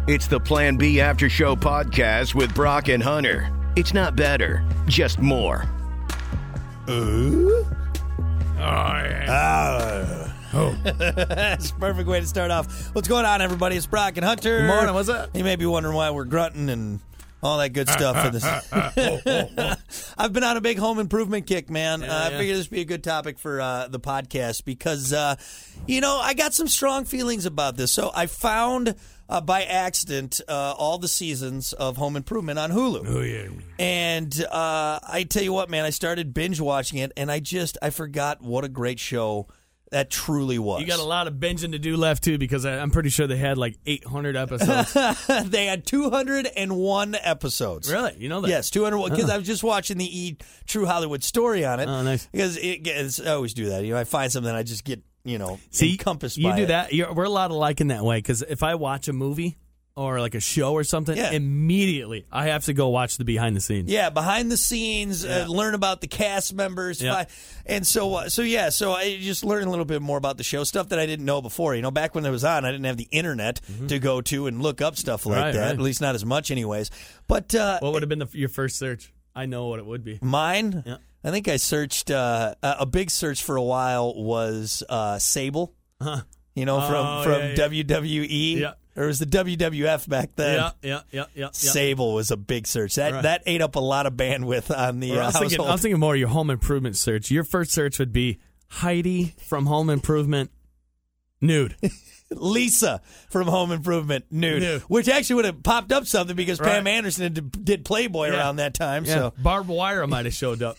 It's the Plan B After Show podcast with Brock and Hunter. It's not better, just more. That's a perfect way to start off. What's going on, everybody? It's Brock and Hunter. Good morning. What's up? You may be wondering why we're grunting and all that good stuff for this. I've been on a big home improvement kick, man. I figured this would be a good topic for the podcast because, I got some strong feelings about this. So I found, by accident, all the seasons of Home Improvement on Hulu. Oh, yeah. And I tell you what, man, I started binge watching it, and I forgot what a great show that truly was. You got a lot of binging to do left, too, because I'm pretty sure they had like 800 episodes. They had 201 episoses. Really? You know that? Yes, 201. Because I was just watching the True Hollywood Story on it. Oh, nice. Because I always do that. I find something, I just get, encompassed by it. You do that. We're a lot alike in that way, because if I watch a movie or like a show or something, immediately I have to go watch the behind the scenes. Yeah, behind the scenes, learn about the cast members. Yeah. So I just learned a little bit more about the show, stuff that I didn't know before. Back when it was on, I didn't have the internet to go to and look up stuff like that, at least not as much anyways. But what would have been your first search? I know what it would be. Mine? Yeah. I think I searched, a big search for a while was Sable, from WWE. Yeah. Or it was the WWF back then. Yeah. Sable was a big search. That ate up a lot of bandwidth on the household. I was thinking more of your home improvement search. Your first search would be Heidi from Home Improvement nude. Lisa from Home Improvement nude. Which actually would have popped up something because Pam Anderson did Playboy around that time. Yeah. So Barbed Wire might have showed up.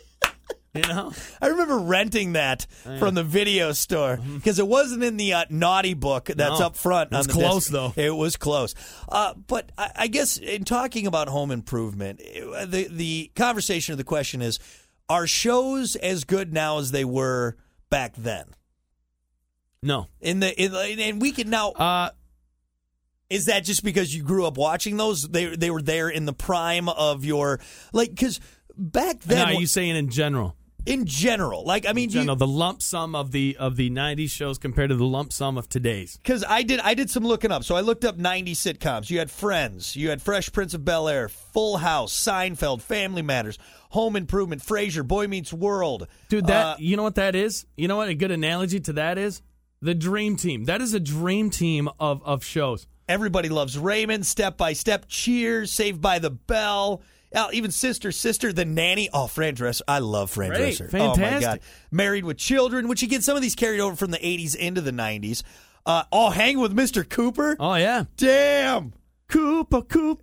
I remember renting that from the video store because it wasn't in the naughty book that's up front. It was close, though. It was close. But I guess in talking about home improvement, the conversation or the question is, are shows as good now as they were back then? No. And we can now... is that just because you grew up watching those? They were there in the prime of your... because back then... No, are you saying in general? In general, the lump sum of the 90s shows compared to the lump sum of today's. Because I did some looking up. So I looked up 90s sitcoms. You had Friends, you had Fresh Prince of Bel-Air, Full House, Seinfeld, Family Matters, Home Improvement, Frasier, Boy Meets World. Dude, you know what that is? You know what a good analogy to that is? The Dream Team. That is a dream team of shows. Everybody loves Raymond, Step by Step, Cheers, Saved by the Bell. Even Sister, The Nanny. Oh, Fran Dresser. I love Fran Dresser. Fantastic. Oh, my God. Married with Children, which again, some of these carried over from the 80s into the 90s. Hang with Mr. Cooper. Oh, yeah. Damn. Cooper.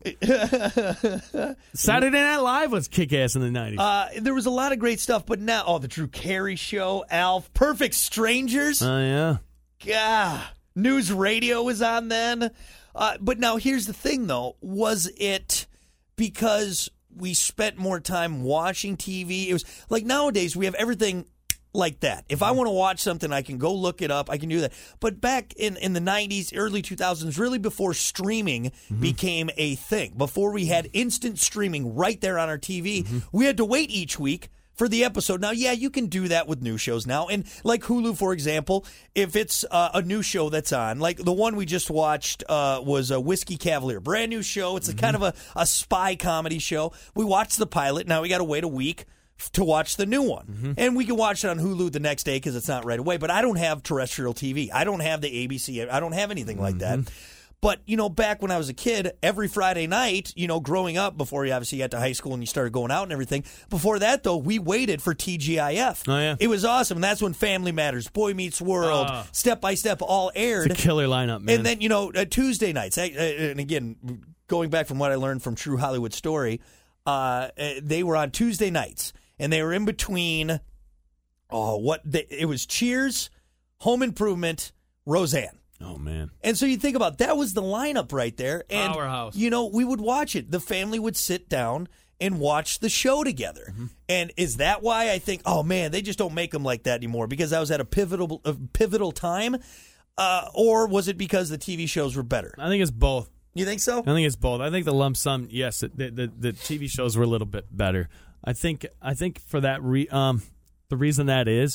Saturday Night Live was kick-ass in the 90s. There was a lot of great stuff, but now, the Drew Carey Show, Alf, Perfect Strangers. Oh, yeah. God. News Radio was on then. But now here's the thing, though. Was it because we spent more time watching TV? It was like nowadays we have everything like that. If I want to watch something, I can go look it up. I can do that. But back in the 90s, early 2000s, really before streaming became a thing, before we had instant streaming right there on our TV, we had to wait each week for the episode. Now, you can do that with new shows now. And like Hulu, for example, if it's a new show that's on, like the one we just watched was a Whiskey Cavalier, brand new show. It's a kind of a spy comedy show. We watched the pilot. Now we got to wait a week to watch the new one. And we can watch it on Hulu the next day because it's not right away. But I don't have terrestrial TV. I don't have the ABC. I don't have anything like that. But, back when I was a kid, every Friday night, growing up, before you obviously got to high school and you started going out and everything, before that, though, we waited for TGIF. Oh, yeah. It was awesome. And that's when Family Matters, Boy Meets World, Step by Step all aired. It's a killer lineup, man. And then, Tuesday nights, and again, going back from what I learned from True Hollywood Story, they were on Tuesday nights. And they were in between, it was Cheers, Home Improvement, Roseanne. Oh, man. And so you think about that was the lineup right there. And, Powerhouse. We would watch it. The family would sit down and watch the show together. And is that why I think, oh, man, they just don't make them like that anymore? Because I was at a pivotal time? Or was it because the TV shows were better? I think it's both. You think so? I think it's both. I think the lump sum, yes, the TV shows were a little bit better. I think for that the reason that is,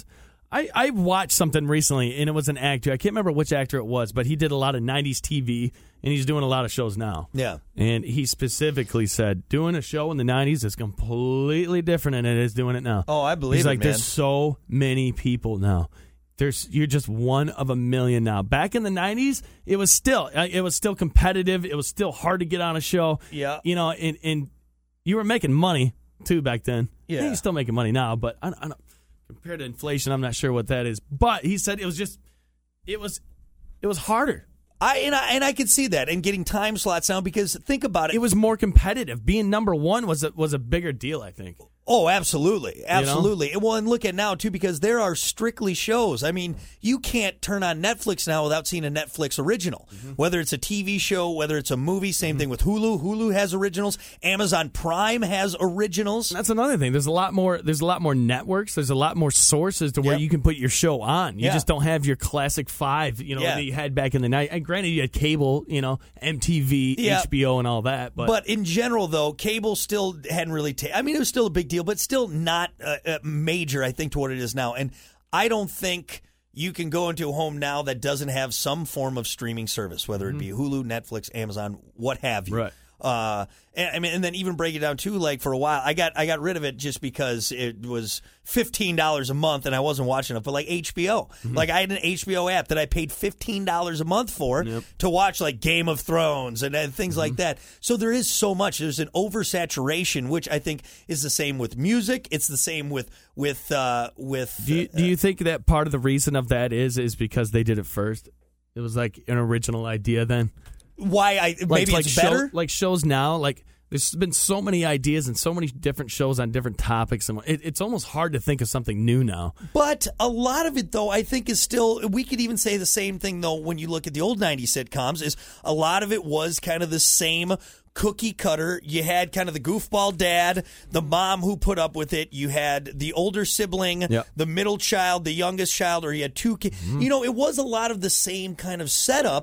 I watched something recently, and it was an actor. I can't remember which actor it was, but he did a lot of 90s TV, and he's doing a lot of shows now. Yeah. And he specifically said, doing a show in the 90s is completely different than it is doing it now. Oh, I believe He's like, man. There's so many people now. You're just one of a million now. Back in the 90s, it was still competitive. It was still hard to get on a show. Yeah. You know, and you were making money, too, back then. Yeah. You're still making money now, but I don't, compared to inflation, I'm not sure what that is. But he said it was harder. I could see that, and getting time slots now, because think about it. It was more competitive. Being number one was a bigger deal, I think. Oh, absolutely. Absolutely. You know? Well, and look at now, too, because there are strictly shows. I mean, you can't turn on Netflix now without seeing a Netflix original. Mm-hmm. Whether it's a TV show, whether it's a movie, same thing with Hulu. Hulu has originals. Amazon Prime has originals. That's another thing. There's a lot more networks. There's a lot more sources to where you can put your show on. You just don't have your classic five, that you had back in the night. And granted, you had cable, MTV, HBO, and all that. But in general, though, cable still hadn't really it was still a big deal, but still not major, I think, to what it is now. And I don't think you can go into a home now that doesn't have some form of streaming service, whether it be Hulu, Netflix, Amazon, what have you. Right. And then even break it down too. Like for a while, I got rid of it just because it was $15 a month, and I wasn't watching it. But like HBO, like I had an HBO app that I paid $15 a month for to watch like Game of Thrones and things like that. So there is so much. There's an oversaturation, which I think is the same with music. It's the same with. Do you think that part of the reason of that is because they did it first? It was like an original idea then. Why maybe it's better? Like shows now, like there's been so many ideas and so many different shows on different topics, and it's almost hard to think of something new now. But a lot of it, though, I think is still, we could even say the same thing, though, when you look at the old 90s sitcoms, is a lot of it was kind of the same cookie cutter. You had kind of the goofball dad, the mom who put up with it. You had the older sibling, the middle child, the youngest child, or you had two kids. It was a lot of the same kind of setup.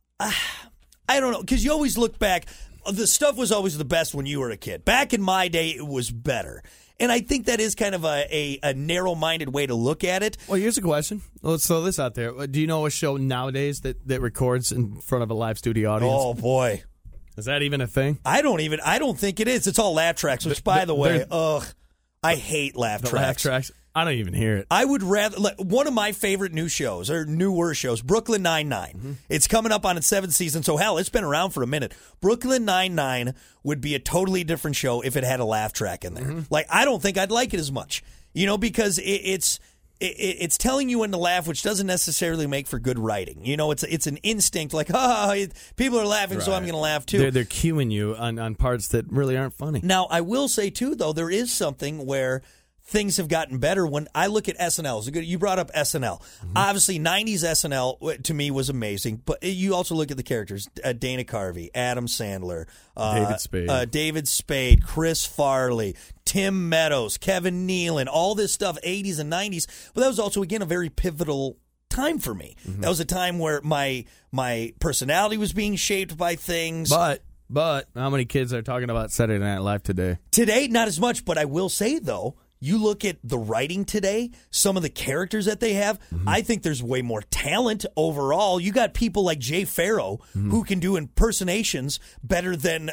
I don't know, because you always look back, the stuff was always the best when you were a kid. Back in my day, it was better. And I think that is kind of a narrow-minded way to look at it. Well, here's a question. Let's throw this out there. Do you know a show nowadays that records in front of a live studio audience? Oh, boy. Is that even a thing? I don't think it is. It's all laugh tracks, which, by the way, I hate laugh tracks. Laugh tracks? I don't even hear it. I would rather, one of my favorite new shows, or newer shows, Brooklyn Nine-Nine. It's coming up on its 7th season, so hell, it's been around for a minute. Brooklyn Nine-Nine would be a totally different show if it had a laugh track in there. Like, I don't think I'd like it as much, because it's telling you when to laugh, which doesn't necessarily make for good writing. It's an instinct, like, people are laughing, so I'm going to laugh too. They're cueing you on parts that really aren't funny. Now, I will say too, though, there is something where things have gotten better. When I look at SNL, you brought up SNL. Obviously, 90s SNL to me was amazing, but you also look at the characters: Dana Carvey, Adam Sandler, David Spade, Chris Farley, Tim Meadows, Kevin Nealon, all this stuff, 80s and 90s. But that was also, again, a very pivotal time for me. That was a time where my personality was being shaped by things. But how many kids are talking about Saturday Night Live today? Today, not as much, but I will say, though, you look at the writing today, some of the characters that they have, I think there's way more talent overall. You got people like Jay Farrow who can do impersonations better than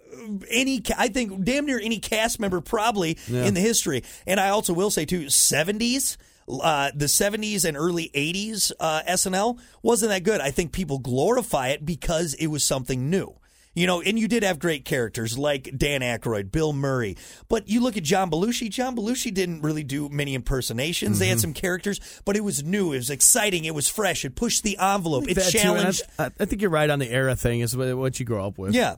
I think damn near any cast member probably in the history. And I also will say, too, 70s. The 70s and early 80s SNL wasn't that good. I think people glorify it because it was something new. And you did have great characters like Dan Aykroyd, Bill Murray. But you look at John Belushi. John Belushi didn't really do many impersonations. They had some characters, but it was new. It was exciting. It was fresh. It pushed the envelope. It challenged. I think you're right on the era thing is what you grow up with. Yeah.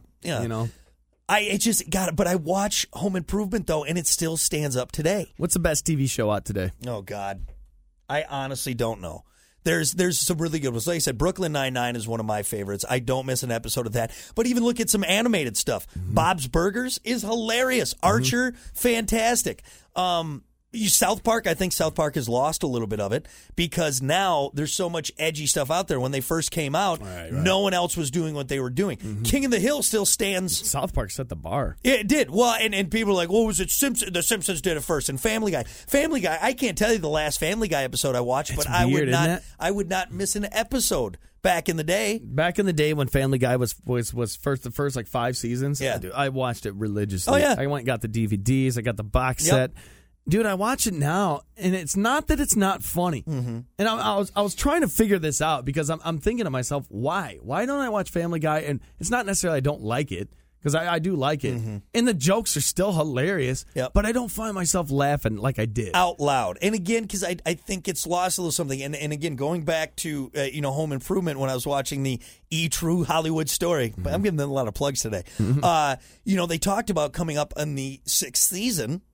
But I watch Home Improvement, though, and it still stands up today. What's the best TV show out today? Oh, God. I honestly don't know. There's some really good ones. Like I said, Brooklyn Nine-Nine is one of my favorites. I don't miss an episode of that. But even look at some animated stuff. Bob's Burgers is hilarious. Archer, fantastic. South Park, I think South Park has lost a little bit of it because now there's so much edgy stuff out there. When they first came out, no one else was doing what they were doing. Mm-hmm. King of the Hill still stands. South Park set the bar. It did. Well, and people are like, well, was it Simpsons? The Simpsons did it first. And Family Guy. Family Guy, I can't tell you the last Family Guy episode I watched, but I would not miss an episode. Back in the day when Family Guy was the first like 5 seasons, I watched it religiously. Oh, yeah. I went and got the DVDs, I got the box set. Dude, I watch it now, and it's not that it's not funny. Mm-hmm. And I was trying to figure this out because I'm thinking to myself, why? Why don't I watch Family Guy? And it's not necessarily I don't like it, because I do like it. Mm-hmm. And the jokes are still hilarious, but I don't find myself laughing like I did. Out loud. And again, because I think it's lost a little something. And again, going back to Home Improvement when I was watching the True Hollywood Story. Mm-hmm. I'm giving them a lot of plugs today. Mm-hmm. They talked about coming up on the 6th season.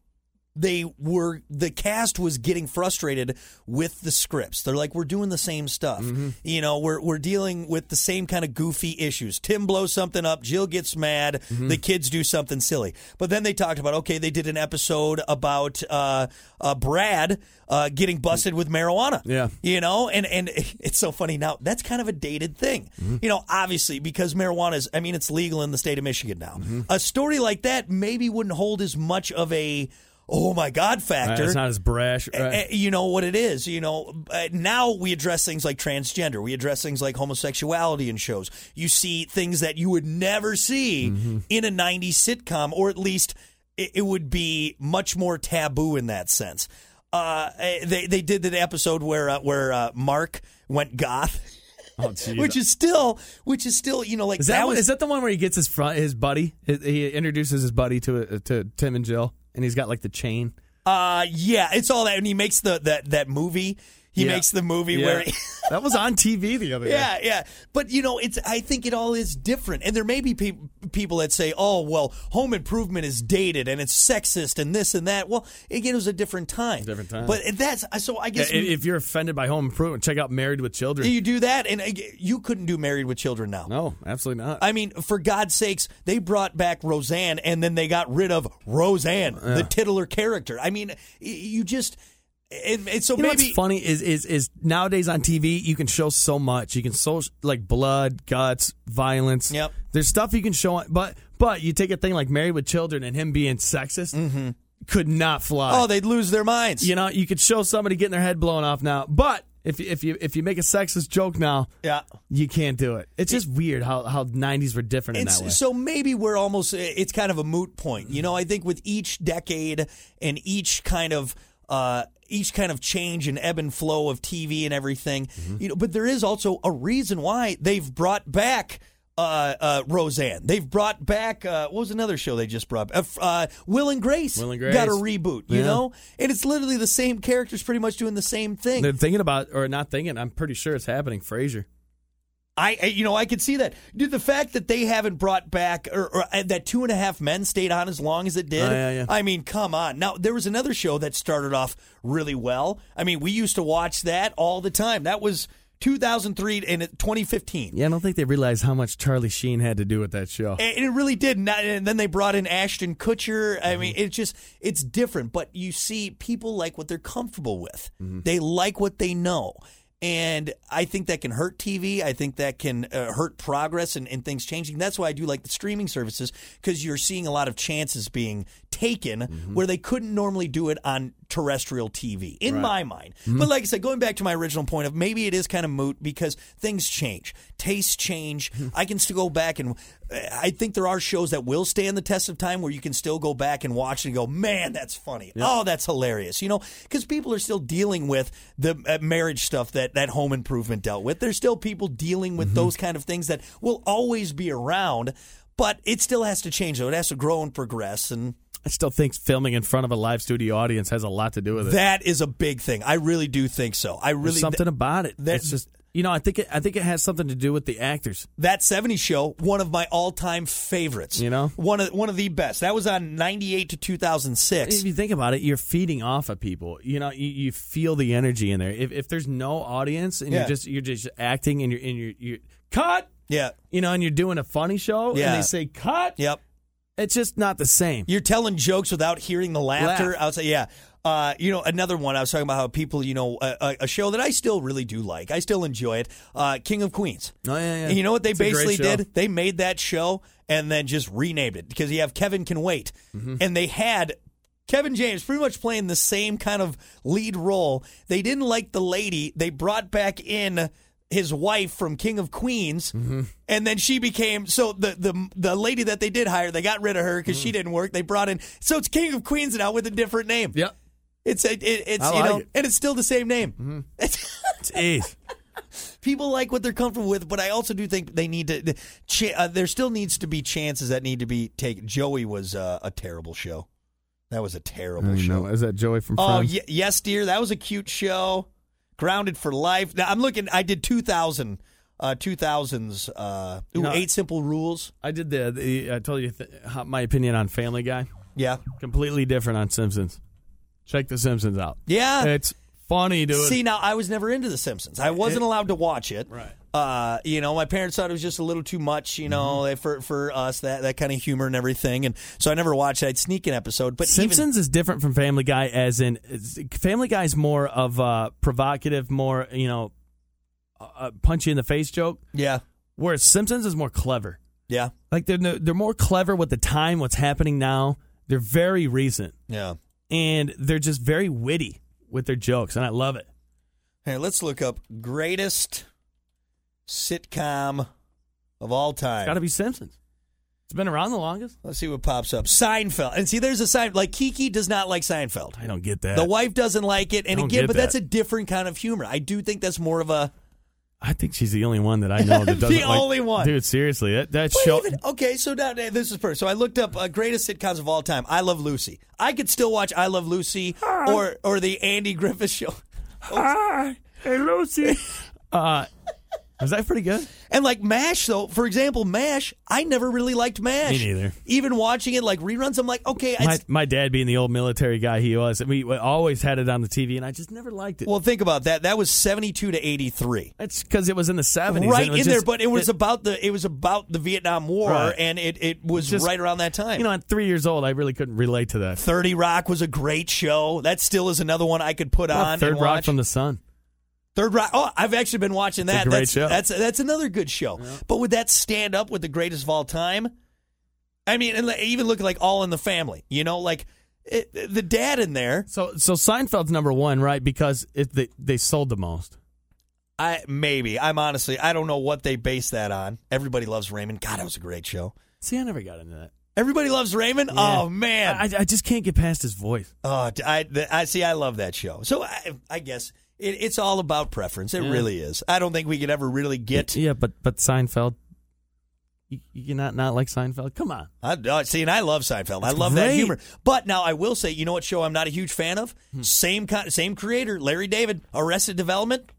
The cast was getting frustrated with the scripts. They're like, we're doing the same stuff. Mm-hmm. We're dealing with the same kind of goofy issues. Tim blows something up, Jill gets mad, the kids do something silly. But then they talked about, they did an episode about Brad getting busted with marijuana. Yeah. And it's so funny now. That's kind of a dated thing. Mm-hmm. Obviously, because marijuana it's legal in the state of Michigan now. Mm-hmm. A story like that maybe wouldn't hold as much of a oh my God factor. It's not as brash. Right? You know what it is. Now we address things like transgender. We address things like homosexuality in shows. You see things that you would never see in a 90s sitcom, or at least it would be much more taboo in that sense. They did the episode where Mark went goth. Oh, which is still, like is that the one where he gets his buddy? He introduces his buddy to Tim and Jill. And he's got like the chain. Yeah, it's all that, and he makes that movie. He makes the movie where that was on TV the other day. Yeah. But I think it all is different, and there may be people that say, "Oh, well, Home Improvement is dated and it's sexist and this and that." Well, again, it was a different time. But that's so. I guess if you're offended by Home Improvement, check out Married with Children. You do that, and you couldn't do Married with Children now. No, absolutely not. For God's sakes, they brought back Roseanne, and then they got rid of Roseanne, the titular character. You just. And so maybe what's funny is nowadays on TV you can show so much. You can show like blood, guts, violence. Yep. There's stuff you can show, but you take a thing like Married with Children and him being sexist could not fly. Oh, they'd lose their minds. You could show somebody getting their head blown off now, but if you make a sexist joke now, you can't do it. It's just weird how 90s were different in that way. So maybe it's kind of a moot point. I think with each decade and each kind of change and ebb and flow of TV and everything, but there is also a reason why they've brought back Roseanne. They've brought back what was another show they just brought? Will and Grace. Will and Grace got a reboot. You know, and it's literally the same characters, pretty much doing the same thing. They're thinking about, or not thinking. I'm pretty sure it's happening. Frasier. I could see that. Dude, the fact that they haven't brought back, or that 2.5 Men stayed on as long as it did. Yeah. Come on. Now, there was another show that started off really well. We used to watch that all the time. That was 2003 and 2015. Yeah, I don't think they realized how much Charlie Sheen had to do with that show. And it really did. And then they brought in Ashton Kutcher. It's different. But you see, people like what they're comfortable with. Mm-hmm. They like what they know. And I think that can hurt TV. I think that can hurt progress and things changing. That's why I do like the streaming services, because you're seeing a lot of chances being taken where they couldn't normally do it on terrestrial TV, in my mind. But like I said, going back to my original point of maybe it is kind of moot because things change. Tastes change. I can still go back and I think there are shows that will stand the test of time where you can still go back and watch and go, man, that's funny. Yep. Oh, that's hilarious. Because people are still dealing with the marriage stuff that Home Improvement dealt with. There's still people dealing with those kind of things that will always be around, but it still has to change, though. It has to grow and progress. And I still think filming in front of a live studio audience has a lot to do with it. That is a big thing. I really do think so. There's something about it. It's just, I think it has something to do with the actors. That 70s show, one of my all-time favorites. One of the best. That was on 98 to 2006. If you think about it, you're feeding off of people. You feel the energy in there. If there's no audience and you're just acting and you're cut. Yeah. And you're doing a funny show and they say cut. Yep. It's just not the same. You're telling jokes without hearing the laughter outside. Yeah. Another one I was talking about how people, a show that I still really do like. I still enjoy it. King of Queens. Oh, yeah. And you know what they It's basically did? They made that show and then just renamed it because you have Kevin Can Wait. Mm-hmm. And they had Kevin James pretty much playing the same kind of lead role. They didn't like the lady. They brought back in his wife from King of Queens, and then she became the lady that they did hire. They got rid of her because she didn't work. They brought in it's King of Queens now with a different name. Yep, it's and it's still the same name. Jeez. People like what they're comfortable with, but I also do think they need to. There still needs to be chances that need to be taken. Joey was a terrible show. That was a terrible show. Is that Joey from Friends? Oh, yes, dear. That was a cute show. Grounded for Life. Now, I'm looking. I did 2000s. 8 Simple Rules. I did I told you my opinion on Family Guy. Yeah. Completely different on Simpsons. Check The Simpsons out. Yeah. It's funny, dude. See, now, I was never into The Simpsons. I wasn't allowed to watch it. Right. My parents thought it was just a little too much, for us, that kind of humor and everything. And so I never watched it. I'd sneak an episode. But Simpsons is different from Family Guy, as in Family Guy is more of a provocative, more, punch you in the face joke. Yeah. Whereas Simpsons is more clever. Yeah. Like they're more clever with the time, what's happening now. They're very recent. Yeah. And they're just very witty with their jokes, and I love it. Hey, let's look up greatest sitcom of all time. It's got to be Simpsons. It's been around the longest. Let's see what pops up. Seinfeld. And see, there's a sign. Like, Kiki does not like Seinfeld. I don't get that. The wife doesn't like it. And again, but that's a different kind of humor. I do think that's more of a... I think she's the only one that I know that doesn't the only one. Dude, seriously. That show... Okay, so now this is first. So I looked up greatest sitcoms of all time. I Love Lucy. I could still watch I Love Lucy or the Andy Griffith Show. Hi. Hey, Lucy. Was that pretty good? And like MASH, though, for example, MASH, I never really liked MASH. Me neither. Even watching it like reruns, I'm like, okay. My dad being the old military guy he was, we always had it on the TV, and I just never liked it. Well, think about that. That was 72 to 83. It's because it was in the 70s. Right in there, but it was about the Vietnam War, right. And it was just right around that time. At 3 years old, I really couldn't relate to that. 30 Rock was a great show. That still is another one I could put on. Third and Rock watch. from the Sun. Third Rock. Oh, I've actually been watching that. It's a great show. That's another good show. Yeah. But would that stand up with the greatest of all time? I mean, and even look like All in the Family. The dad in there. So Seinfeld's number one, right? Because they sold the most. Maybe. I don't know what they base that on. Everybody Loves Raymond. God, that was a great show. See, I never got into that. Everybody Loves Raymond? Yeah. Oh, man. I just can't get past his voice. Oh, I see. I love that show. So I guess it's all about preference. It really is. I don't think we could ever really get. Yeah, but Seinfeld. You not like Seinfeld? Come on. See, and I love Seinfeld. I love that humor. But now I will say, you know what show I'm not a huge fan of? Same creator, Larry David, Arrested Development.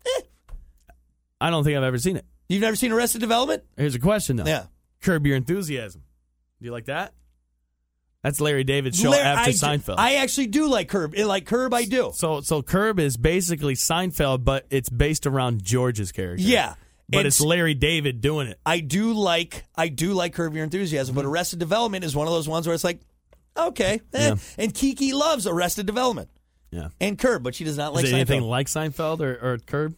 I don't think I've ever seen it. You've never seen Arrested Development? Here's a question, though. Yeah. Curb Your Enthusiasm. Do you like that? That's Larry David's show after Seinfeld. I actually do like Curb. Like Curb, I do. So Curb is basically Seinfeld, but it's based around George's character. Yeah. But it's Larry David doing it. I do like Curb Your Enthusiasm, but Arrested Development is one of those ones where it's like, okay. Yeah. And Kiki loves Arrested Development. Yeah. And Curb, but she does not like Seinfeld. Is it anything like Seinfeld or Curb?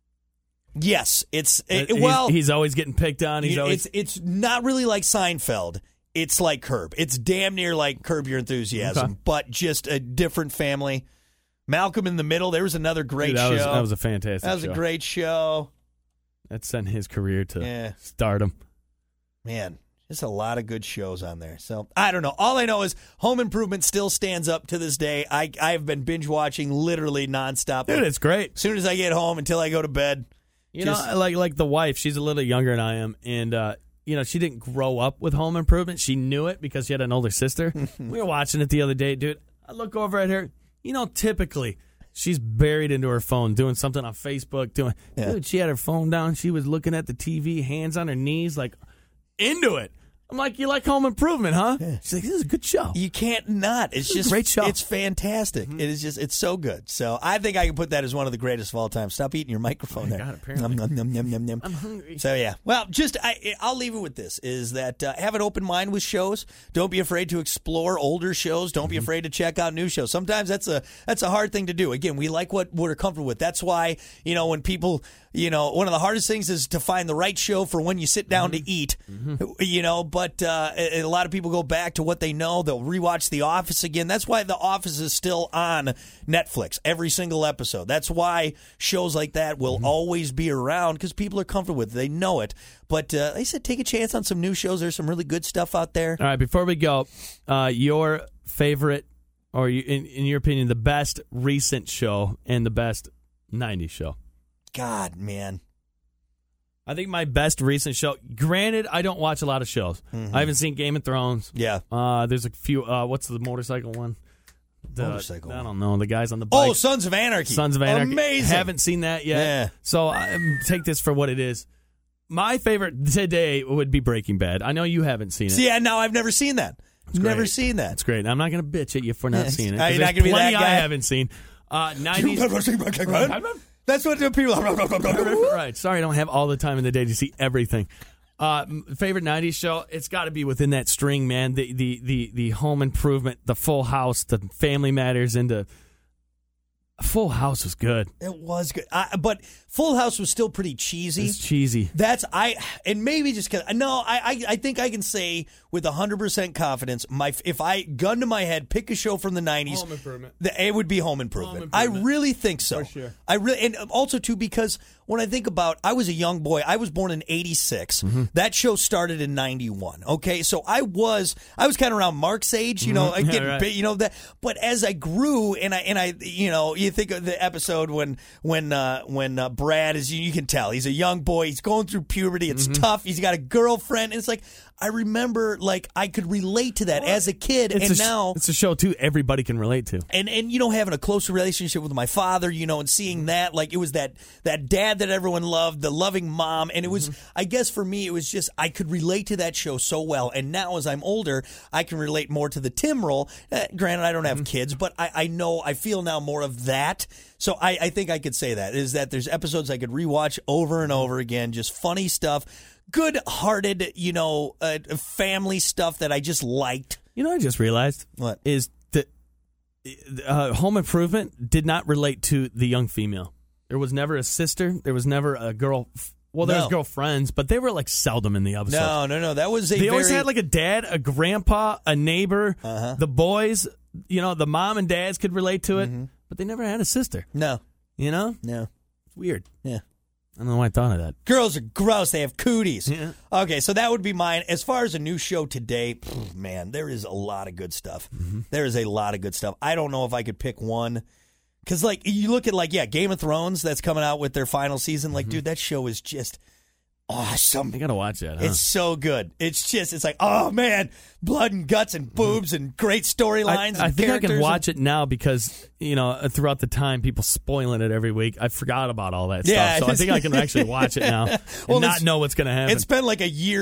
Yes. He's always getting picked on. It's not really like Seinfeld. It's like Curb. It's damn near like Curb Your Enthusiasm, but just a different family. Malcolm in the Middle, there was another great show. That was a fantastic show. That was a great show. That sent his career to stardom. Man, there's a lot of good shows on there. So, I don't know. All I know is Home Improvement still stands up to this day. I've been binge-watching literally nonstop. Dude, it's great. As soon as I get home until I go to bed. Like the wife, she's a little younger than I am, and she didn't grow up with Home Improvement. She knew it because she had an older sister. We were watching it the other day, dude. I look over at her. Typically, she's buried into her phone doing something on Facebook. Dude, she had her phone down. She was looking at the TV, hands on her knees, like into it. I'm like, you like Home Improvement, huh? Yeah. She's like, this is a good show. You can't not. It's just a great show. It's fantastic. It is just, it's so good. So I think I can put that as one of the greatest of all time. Stop eating your microphone there. God, apparently. Nom, nom, nom, nom, nom. I'm hungry. So yeah, well, I'll leave it with this: is that have an open mind with shows. Don't be afraid to explore older shows. Don't be afraid to check out new shows. Sometimes that's a hard thing to do. Again, we like what we're comfortable with. That's why when people. One of the hardest things is to find the right show for when you sit down to eat, but a lot of people go back to what they know. They'll rewatch The Office again. That's why The Office is still on Netflix, every single episode. That's why shows like that will always be around because people are comfortable with it. They know it. But like I said, take a chance on some new shows. There's some really good stuff out there. All right, before we go, your favorite, or in your opinion, the best recent show and the best 90s show? God, man. I think my best recent show, granted, I don't watch a lot of shows. I haven't seen Game of Thrones. Yeah. There's a few, what's the motorcycle one? Motorcycle I don't know. The guys on the bike. Oh, Sons of Anarchy. Sons of Anarchy. Amazing. Haven't seen that yet. Yeah. So take this for what it is. My favorite today would be Breaking Bad. I know you haven't seen it. See, no, I've never seen that. Never seen that. It's great. I'm not going to bitch at you for not seeing it. You're not going to be that guy. I haven't seen. 90s. That's what the people. Right. Sorry, I don't have all the time in the day to see everything. Favorite 90s show? It's got to be within that string, man. The Home Improvement, the Full House, the Family Matters, and the Full House was good. It was good, but Full House was still pretty cheesy. It's cheesy. And maybe just because I think I can say with 100% confidence, if I gun to my head, pick a show from the 90s, Home Improvement. It would be Home Improvement. I really think so. For sure. And also too because when I think about, I was a young boy. I was born in '86. That show started in '91. Okay, so I was kind of around Mark's age, getting big, that. But as I grew, and I you think of the episode when Brad is, you can tell he's a young boy. He's going through puberty. It's tough. He's got a girlfriend. And it's like, I remember, I could relate to that as a kid, now it's a show too everybody can relate to. And having a closer relationship with my father, and seeing that, it was that dad that everyone loved, the loving mom, and it was, I guess for me, it was just I could relate to that show so well. And now as I'm older, I can relate more to the Tim role. Granted, I don't have kids, but I feel now more of that. So I think I could say that is that there's episodes I could rewatch over and over again, just funny stuff. Good-hearted, family stuff that I just liked. I just realized what is that Home Improvement did not relate to the young female. There was never a sister. There was never a girl. Well, there was girlfriends, but they were seldom in the episode. No. That was they always had a dad, a grandpa, a neighbor. The boys, the mom and dads could relate to it, but they never had a sister. No. No. It's weird. Yeah. I don't know why I thought of that. Girls are gross. They have cooties. Yeah. Okay, so that would be mine. As far as a new show today, man, there is a lot of good stuff. There is a lot of good stuff. I don't know if I could pick one. Because, you look at, Game of Thrones that's coming out with their final season. Dude, that show is just awesome. You got to watch that, huh? It's so good. It's like, oh, man, blood and guts and boobs and great storylines. I think I can watch it now because, throughout the time, people spoiling it every week. I forgot about all that stuff. So I think I can actually watch it now and not know what's going to happen. It's been over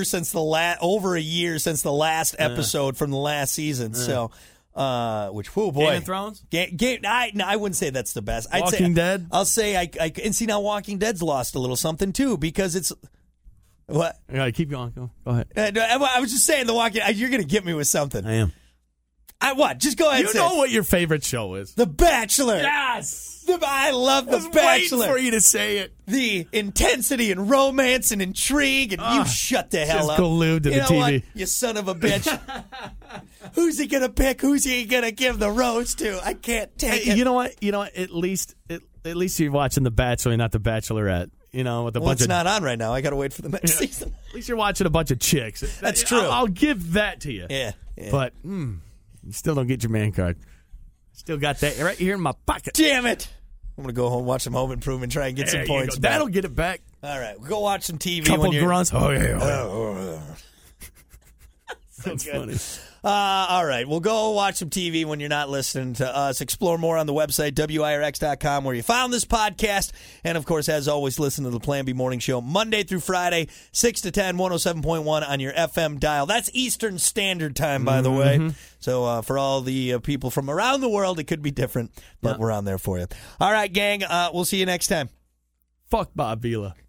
a year since the last episode from the last season. So, which, oh boy. Game of Thrones? I wouldn't say that's the best. Walking Dead? I'll say, and see now Walking Dead's lost a little something too because it's, what? Yeah, keep going. Go ahead. I was just saying, The Walking Dead, you're going to get me with something. I am. What? Just go ahead and say You know what your favorite show is. The Bachelor. Yes! I love The Bachelor. I was waiting for you to say it. The intensity and romance and intrigue, and you shut the hell up. Just glued to the TV. What, you son of a bitch. Who's he going to pick? Who's he going to give the rose to? I can't take it. You know what? At least you're watching The Bachelor, not The Bachelorette. With a bunch it's not on right now. I got to wait for the next season. At least you're watching a bunch of chicks. That's true. I'll give that to you. Yeah. But you still don't get your man card. Still got that right here in my pocket. Damn it. I'm going to go home and watch some Home Improvement, try and get some points back. That'll get it back. All right. We'll go watch some TV. Couple grunts. Oh, yeah. That's funny. All right. Well, go watch some TV when you're not listening to us. Explore more on the website, WIRX.com, where you found this podcast. And, of course, as always, listen to the Plan B Morning Show Monday through Friday, 6 to 10, 107.1 on your FM dial. That's Eastern Standard Time, by the way. So for all the people from around the world, it could be different, but we're on there for you. All right, gang. We'll see you next time. Fuck Bob Vila.